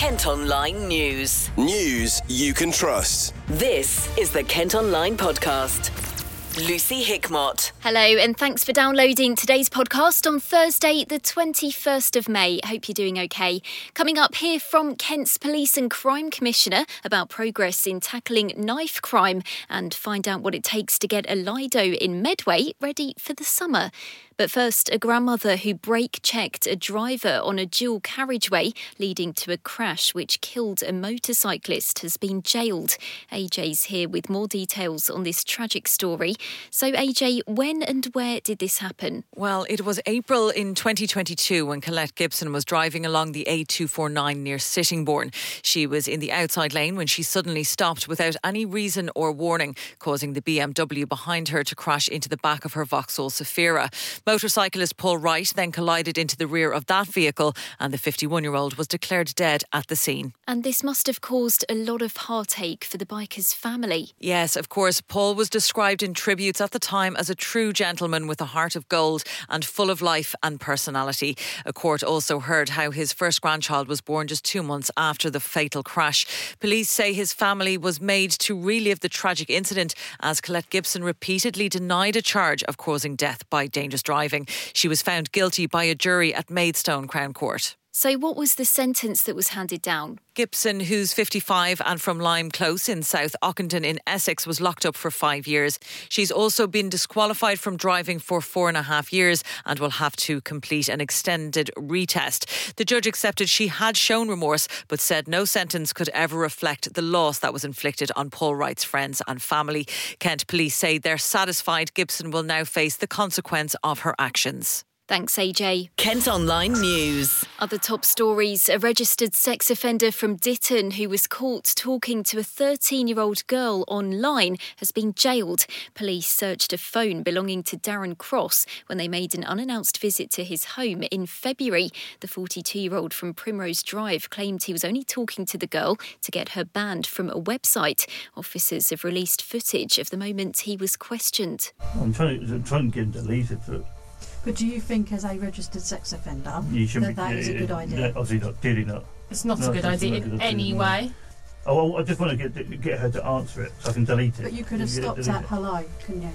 Kent Online News. News you can trust. This is the Kent Online Podcast. Lucy Hickmott. Hello and thanks for downloading today's podcast on Thursday the 21st of May. Hope you're doing okay. Coming up, here from Kent's Police and Crime Commissioner about progress in tackling knife crime and find out what it takes to get a Lido in Medway ready for the summer. But first, a grandmother who brake-checked a driver on a dual carriageway leading to a crash which killed a motorcyclist has been jailed. AJ's here with more details on this tragic story. So AJ, when and where did this happen? Well, it was April in 2022 when Colette Gibson was driving along the A249 near Sittingbourne. She was in the outside lane when she suddenly stopped without any reason or warning, causing the BMW behind her to crash into the back of her Vauxhall Zafira. Motorcyclist Paul Wright then collided into the rear of that vehicle and the 51-year-old was declared dead at the scene. And this must have caused a lot of heartache for the biker's family. Yes, of course. Paul was described in tributes at the time as a true gentleman with a heart of gold and full of life and personality. A court also heard how his first grandchild was born just 2 months after the fatal crash. Police say his family was made to relive the tragic incident as Colette Gibson repeatedly denied a charge of causing death by dangerous driving. She was found guilty by a jury at Maidstone Crown Court. So what was the sentence that was handed down? Gibson, who's 55 and from Lime Close in South Ockenden in Essex, was locked up for 5 years. She's also been disqualified from driving for 4.5 years and will have to complete an extended retest. The judge accepted she had shown remorse but said no sentence could ever reflect the loss that was inflicted on Paul Wright's friends and family. Kent Police say they're satisfied Gibson will now face the consequence of her actions. Thanks, AJ. Kent Online News. Other top stories. A registered sex offender from Ditton who was caught talking to a 13-year-old girl online has been jailed. Police searched a phone belonging to Darren Cross when they made an unannounced visit to his home in February. The 42-year-old from Primrose Drive claimed he was only talking to the girl to get her banned from a website. Officers have released footage of the moment he was questioned. I'm trying to get him deleted for it. But do you think, as a registered sex offender, that is a good idea? Obviously not, clearly not. It's not a good idea in any way. Oh, well, I just want to get her to answer it so I can delete it. But you could have stopped at hello, couldn't you?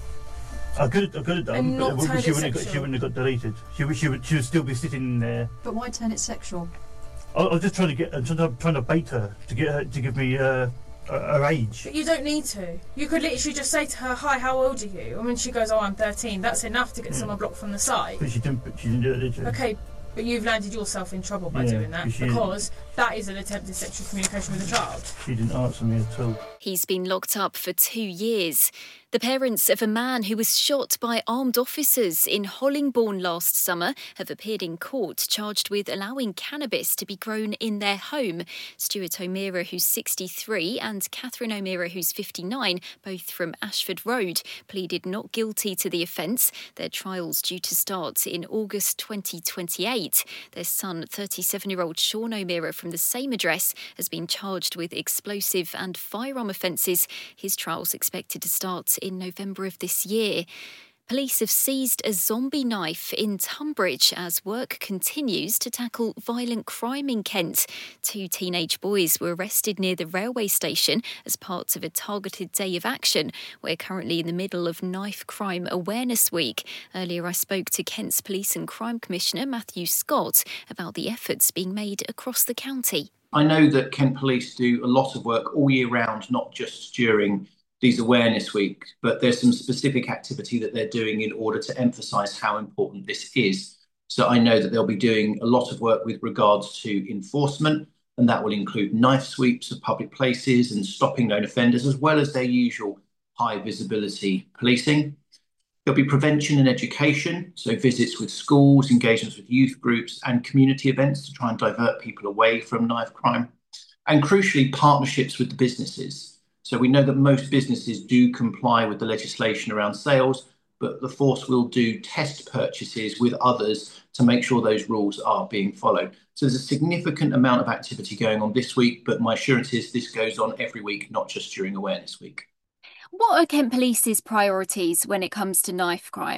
I could have done, but she wouldn't have got deleted. She would still be sitting there. But why turn it sexual? I was just trying to bait her to get her to give me her age. But you don't need to. You could literally just say to her, "Hi, how old are you?" And when she goes, "Oh, I'm 13," that's enough to get someone blocked from the site. But she didn't do it, did she? Okay, but you've landed yourself in trouble by doing that because that is an attempted sexual communication with a child. She didn't answer me at all. He's been locked up for 2 years. The parents of a man who was shot by armed officers in Hollingbourne last summer have appeared in court charged with allowing cannabis to be grown in their home. Stuart O'Meara, who's 63, and Catherine O'Meara, who's 59, both from Ashford Road, pleaded not guilty to the offence. Their trial's due to start in August 2028. Their son, 37-year-old Sean O'Meara from the same address, has been charged with explosive and firearm offences. His trial's expected to start in November of this year. Police have seized a zombie knife in Tunbridge as work continues to tackle violent crime in Kent. 2 teenage boys were arrested near the railway station as part of a targeted day of action. We're currently in the middle of Knife Crime Awareness Week. Earlier I spoke to Kent's Police and Crime Commissioner Matthew Scott about the efforts being made across the county. I know that Kent Police do a lot of work all year round, not just during these awareness weeks, but there's some specific activity that they're doing in order to emphasise how important this is. So I know that they'll be doing a lot of work with regards to enforcement, and that will include knife sweeps of public places and stopping known offenders, as well as their usual high visibility policing. There'll be prevention and education, so visits with schools, engagements with youth groups and community events to try and divert people away from knife crime. And crucially, partnerships with the businesses. So we know that most businesses do comply with the legislation around sales, but the force will do test purchases with others to make sure those rules are being followed. So there's a significant amount of activity going on this week, but my assurance is this goes on every week, not just during Awareness Week. What are Kent Police's priorities when it comes to knife crime?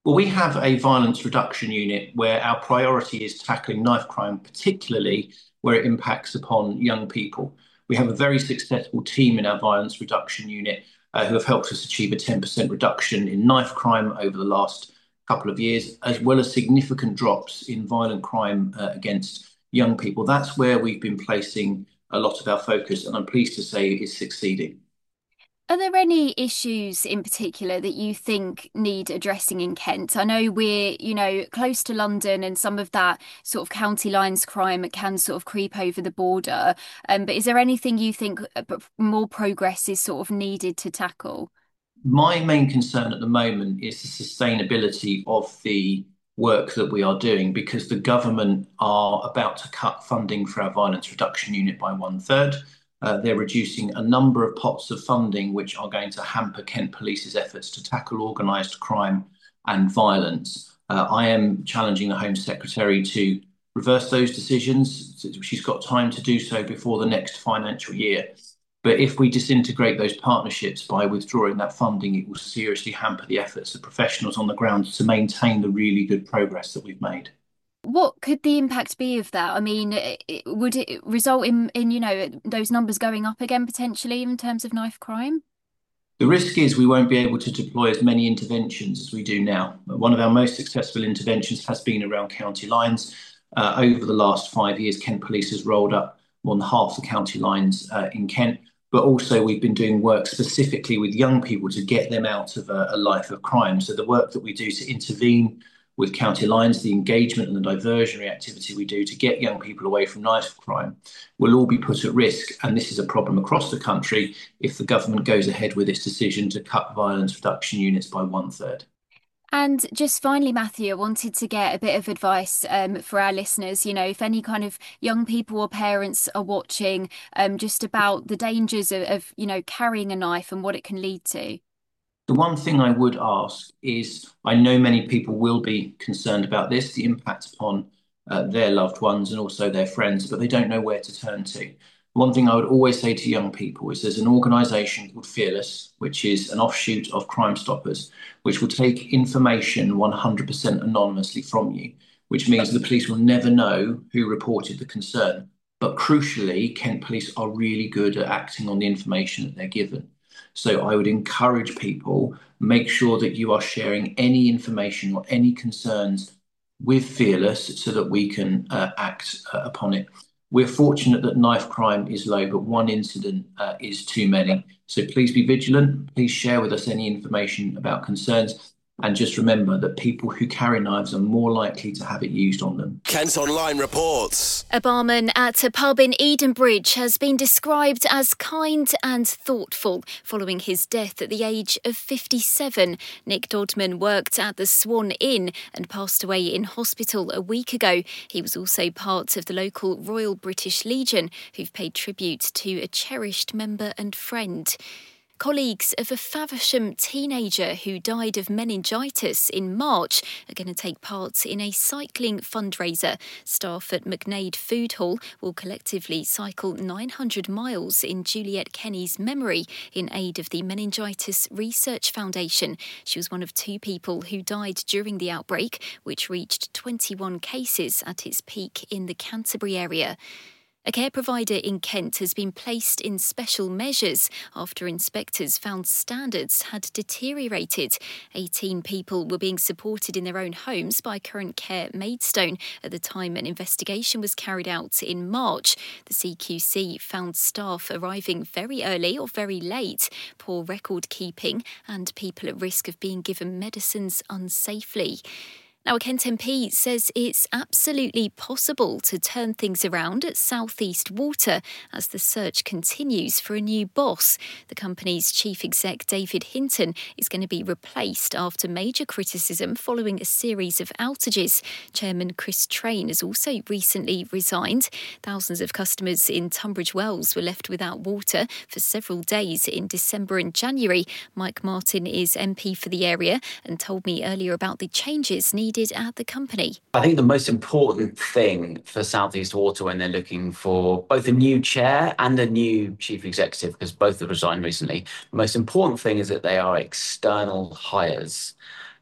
Well, we have a violence reduction unit where our priority is tackling knife crime, particularly where it impacts upon young people. We have a very successful team in our violence reduction unit who have helped us achieve a 10% reduction in knife crime over the last couple of years, as well as significant drops in violent crime against young people. That's where we've been placing a lot of our focus, and I'm pleased to say it is succeeding. Are there any issues in particular that you think need addressing in Kent? I know we're, close to London, and some of that sort of county lines crime can sort of creep over the border. But is there anything you think more progress is sort of needed to tackle? My main concern at the moment is the sustainability of the work that we are doing, because the government are about to cut funding for our violence reduction unit by 1/3. They're reducing a number of pots of funding which are going to hamper Kent Police's efforts to tackle organised crime and violence. I am challenging the Home Secretary to reverse those decisions. She's got time to do so before the next financial year. But if we disintegrate those partnerships by withdrawing that funding, it will seriously hamper the efforts of professionals on the ground to maintain the really good progress that we've made. What could the impact be of that? I mean, would it result in those numbers going up again potentially in terms of knife crime? The risk is we won't be able to deploy as many interventions as we do now. One of our most successful interventions has been around county lines. Over the last 5 years, Kent Police has rolled up more than half the county lines in Kent. But also we've been doing work specifically with young people to get them out of a life of crime. So the work that we do to intervene with county lines, the engagement and the diversionary activity we do to get young people away from knife crime will all be put at risk. And this is a problem across the country if the government goes ahead with its decision to cut violence reduction units by 1/3. And just finally, Matthew, I wanted to get a bit of advice for our listeners, if any kind of young people or parents are watching, just about the dangers of carrying a knife and what it can lead to. The one thing I would ask is, I know many people will be concerned about this, the impact upon their loved ones and also their friends, but they don't know where to turn to. One thing I would always say to young people is there's an organisation called Fearless, which is an offshoot of Crime Stoppers, which will take information 100% anonymously from you, which means the police will never know who reported the concern. But crucially, Kent Police are really good at acting on the information that they're given. So I would encourage people, make sure that you are sharing any information or any concerns with Fearless so that we can act upon it. We're fortunate that knife crime is low, but one incident is too many. So please be vigilant. Please share with us any information about concerns. And just remember that people who carry knives are more likely to have it used on them. Kent Online reports. A barman at a pub in Edenbridge has been described as kind and thoughtful following his death at the age of 57. Nick Dodman worked at the Swan Inn and passed away in hospital a week ago. He was also part of the local Royal British Legion, who've paid tribute to a cherished member and friend. Colleagues of a Faversham teenager who died of meningitis in March are going to take part in a cycling fundraiser. Staff at McNaid Food Hall will collectively cycle 900 miles in Juliet Kenny's memory in aid of the Meningitis Research Foundation. She was one of 2 people who died during the outbreak, which reached 21 cases at its peak in the Canterbury area. A care provider in Kent has been placed in special measures after inspectors found standards had deteriorated. 18 people were being supported in their own homes by Current Care Maidstone at the time an investigation was carried out in March. The CQC found staff arriving very early or very late, poor record keeping, and people at risk of being given medicines unsafely. Now, a Kent MP says it's absolutely possible to turn things around at South East Water as the search continues for a new boss. The company's chief exec, David Hinton, is going to be replaced after major criticism following a series of outages. Chairman Chris Train has also recently resigned. Thousands of customers in Tunbridge Wells were left without water for several days in December and January. Mike Martin is MP for the area and told me earlier about the changes needed at the company. I think the most important thing for South East Water when they're looking for both a new chair and a new chief executive, because both have resigned recently, the most important thing is that they are external hires.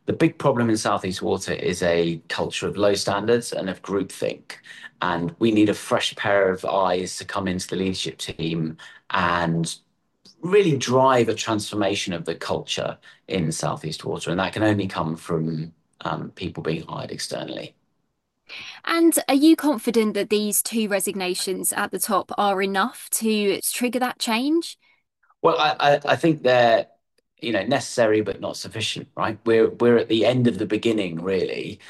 The big problem in South East Water is a culture of low standards and of groupthink. And we need a fresh pair of eyes to come into the leadership team and really drive a transformation of the culture in South East Water. And that can only come from people being hired externally. And are you confident that these 2 resignations at the top are enough to trigger that change? Well, I think they're necessary but not sufficient, right? We're at the end of the beginning, really.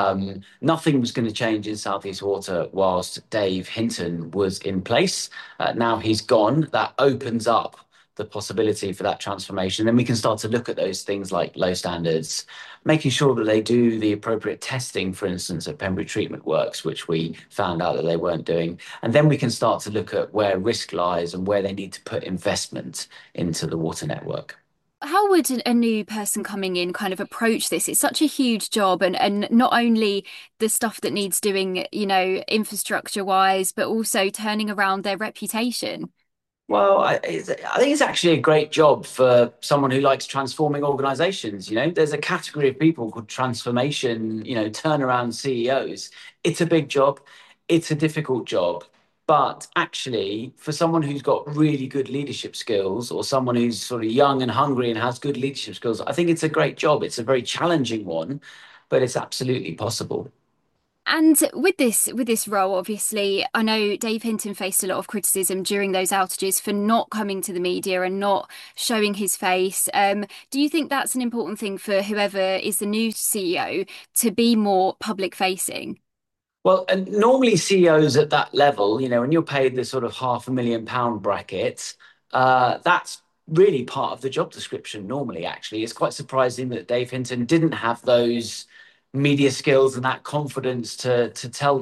Nothing was going to change in South East Water whilst Dave Hinton was in place. Now he's gone. That opens up the possibility for that transformation. Then we can start to look at those things like low standards, making sure that they do the appropriate testing, for instance, at Pembury Treatment Works, which we found out that they weren't doing. And then we can start to look at where risk lies and where they need to put investment into the water network. How would a new person coming in kind of approach this? It's such a huge job, and not only the stuff that needs doing, infrastructure wise, but also turning around their reputation. Well, I think it's actually a great job for someone who likes transforming organizations. There's a category of people called transformation, turnaround CEOs. It's a big job. It's a difficult job. But actually, for someone who's got really good leadership skills, or someone who's sort of young and hungry and has good leadership skills, I think it's a great job. It's a very challenging one, but it's absolutely possible. And with this role, obviously, I know Dave Hinton faced a lot of criticism during those outages for not coming to the media and not showing his face. Do you think that's an important thing for whoever is the new CEO to be more public facing? Well, and normally CEOs at that level, when you're paid the sort of £500,000 bracket, that's really part of the job description normally, actually. It's quite surprising that Dave Hinton didn't have those media skills and that confidence to tell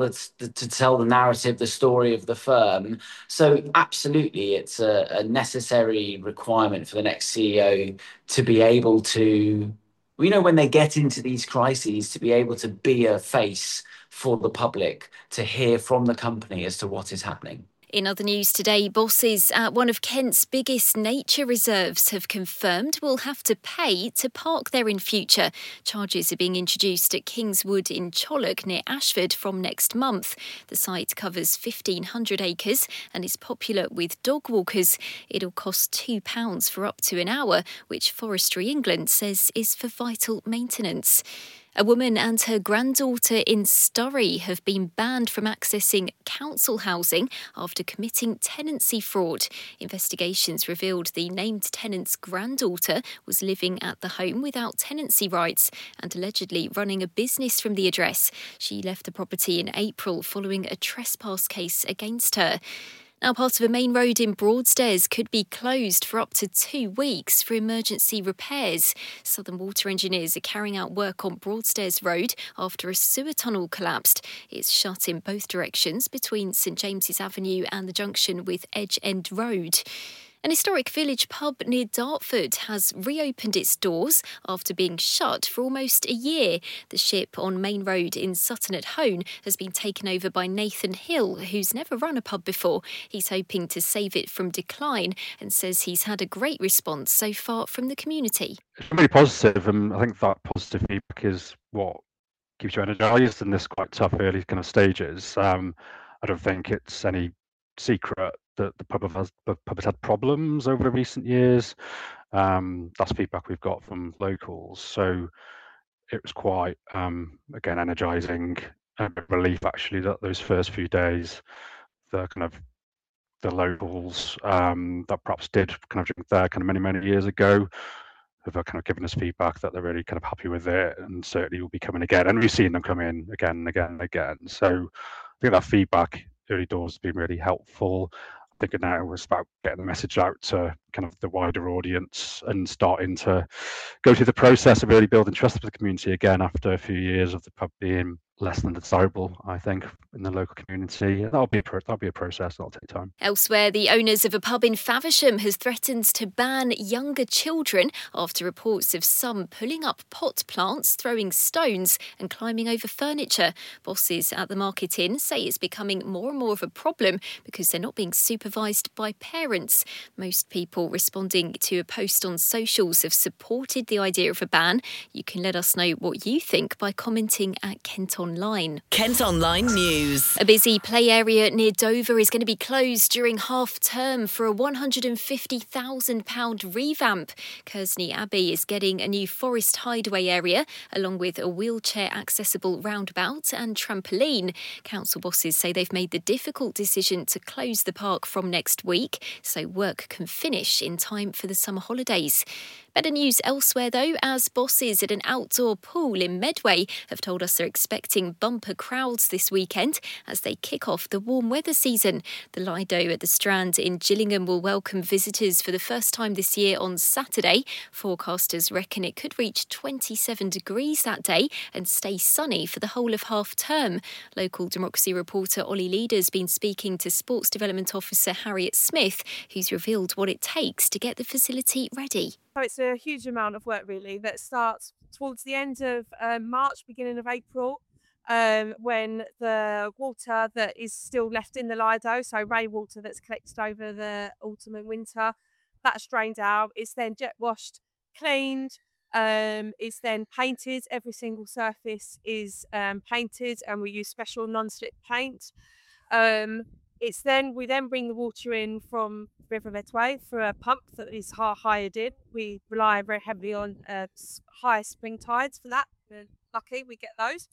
the narrative, the story of the firm. So absolutely, it's a necessary requirement for the next CEO to be able to, when they get into these crises, to be able to be a face for the public, to hear from the company as to what is happening. In other news today, bosses at one of Kent's biggest nature reserves have confirmed will have to pay to park there in future. Charges are being introduced at Kingswood in Chollock near Ashford from next month. The site covers 1,500 acres and is popular with dog walkers. It'll cost £2 for up to an hour, which Forestry England says is for vital maintenance. A woman and her granddaughter in Surrey have been banned from accessing council housing after committing tenancy fraud. Investigations revealed the named tenant's granddaughter was living at the home without tenancy rights and allegedly running a business from the address. She left the property in April following a trespass case against her. Now, part of a main road in Broadstairs could be closed for up to 2 weeks for emergency repairs. Southern Water engineers are carrying out work on Broadstairs Road after a sewer tunnel collapsed. It's shut in both directions between St James's Avenue and the junction with Edge End Road. An historic village pub near Dartford has reopened its doors after being shut for almost a year. The Ship on Main Road in Sutton-at-Hone has been taken over by Nathan Hill, who's never run a pub before. He's hoping to save it from decline and says he's had a great response so far from the community. It's really positive, and I think that positive feedback is what keeps you energised in this quite tough early kind of stages. I don't think it's any secret that the pub has had problems over the recent years. That's feedback we've got from locals. So it was quite, again, energising and a relief actually that those first few days, the locals that perhaps did kind of drink there kind of many years ago have kind of given us feedback that they're really kind of happy with it and certainly will be coming again. And we've seen them come in again and again and again. So I think that feedback early doors has been really helpful. I think now it's about getting the message out to kind of the wider audience and starting to go through the process of really building trust with the community again after a few years of the pub being less than desirable, I think, in the local community. That'll be a process. That'll take time. Elsewhere, the owners of a pub in Faversham has threatened to ban younger children after reports of some pulling up pot plants, throwing stones and climbing over furniture. Bosses at the Market Inn say it's becoming more and more of a problem because they're not being supervised by parents. Most people responding to a post on socials have supported the idea of a ban. You can let us know what you think by commenting at Kent Online. Kent Online News. A busy play area near Dover is going to be closed during half term for a £150,000 revamp. Kersney Abbey is getting a new forest hideaway area, along with a wheelchair accessible roundabout and trampoline. Council bosses say they've made the difficult decision to close the park from next week, so work can finish in time for the summer holidays. Better news elsewhere, though, as bosses at an outdoor pool in Medway have told us they're expecting bumper crowds this weekend as they kick off the warm weather season. The Lido at the Strand in Gillingham will welcome visitors for the first time this year on Saturday. Forecasters reckon it could reach 27 degrees that day and stay sunny for the whole of half term. Local Democracy reporter Ollie Leader's been speaking to Sports Development Officer Harriet Smith, who's revealed what it takes to get the facility ready. So it's a huge amount of work, really, that starts towards the end of March, beginning of April, when the water that is still left in the Lido, so rainwater that's collected over the autumn and winter, that's drained out. It's then jet washed, cleaned. It's then painted. Every single surface is painted, and we use special non-slip paint. We then bring the water in from River Medway for a pump that is hired in. We rely very heavily on high spring tides for that. We're lucky we get those.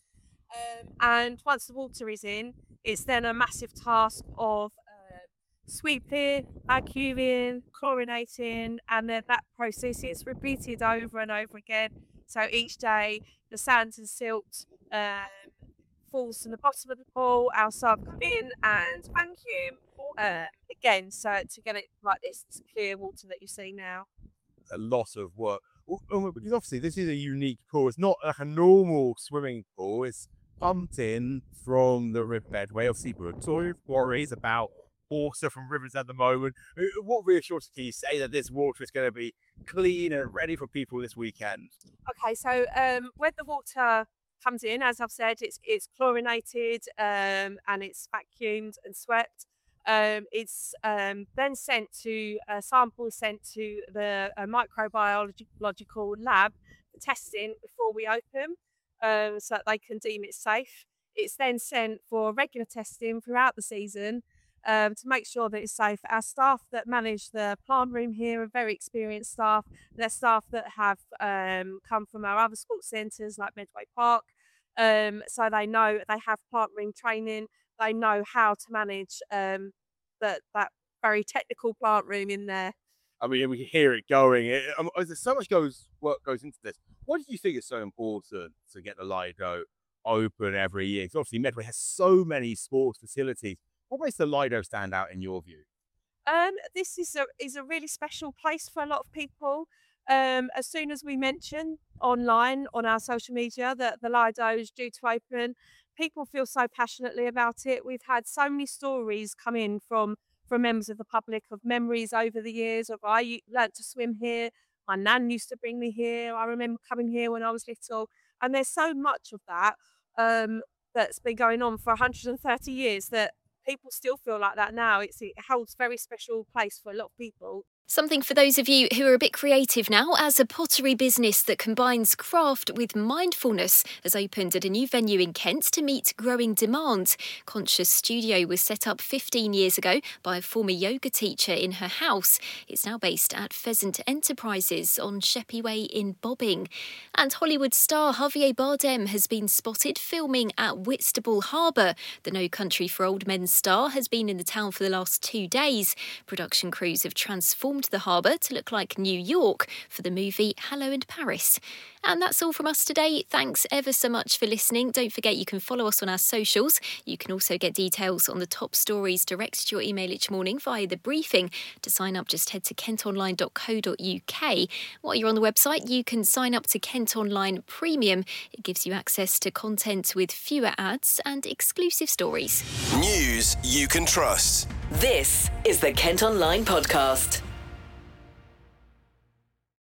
And once the water is in, it's then a massive task of sweeping, vacuuming, chlorinating, and then that process is repeated over and over again. So each day the sand and silt falls from the bottom of the pool, our staff come in and vacuum again, so to get it like this clear water that you see now. A lot of work, because obviously this is a unique pool. It's not like a normal swimming pool. It's pumped in from the River Medway. Obviously, we're talking worries about water from rivers at the moment. What reassurance can you say that this water is going to be clean and ready for people this weekend? Okay, so when the water comes in, as I've said, it's chlorinated and it's vacuumed and swept. It's then sent to samples sent to the microbiological lab for testing before we open, so that they can deem it safe. It's then sent for regular testing throughout the season to make sure that it's safe. Our staff that manage the plant room here are very experienced staff. They're staff that have come from our other sports centres like Medway Park, so they know, they have plant room training. They know how to manage that very technical plant room in there. I mean, we can hear it going. There's so much work goes into this. What do you think is so important to get the Lido open every year? Because obviously Medway has so many sports facilities. What makes the Lido stand out in your view? This is a really special place for a lot of people. As soon as we mention online on our social media that the Lido is due to open, people feel so passionately about it. We've had so many stories come in from members of the public of memories over the years of, I learnt to swim here, my nan used to bring me here, I remember coming here when I was little. And there's so much of that that's been going on for 130 years that people still feel like that now. It holds a very special place for a lot of people. Something for those of you who are a bit creative now, as a pottery business that combines craft with mindfulness has opened at a new venue in Kent to meet growing demand. Conscious Studio was set up 15 years ago by a former yoga teacher in her house. It's now based at Pheasant Enterprises on Sheppey Way in Bobbing. And Hollywood star Javier Bardem has been spotted filming at Whitstable Harbour. The No Country for Old Men star has been in the town for the last 2 days. Production crews have transformed renamed the harbour to look like New York for the movie Hello in Paris. And that's all from us today. Thanks ever so much for listening. Don't forget you can follow us on our socials. You can also get details on the top stories direct to your email each morning via the briefing. To sign up, just head to kentonline.co.uk. While you're on the website, you can sign up to Kent Online Premium. It gives you access to content with fewer ads and exclusive stories. News you can trust. This is the Kent Online Podcast.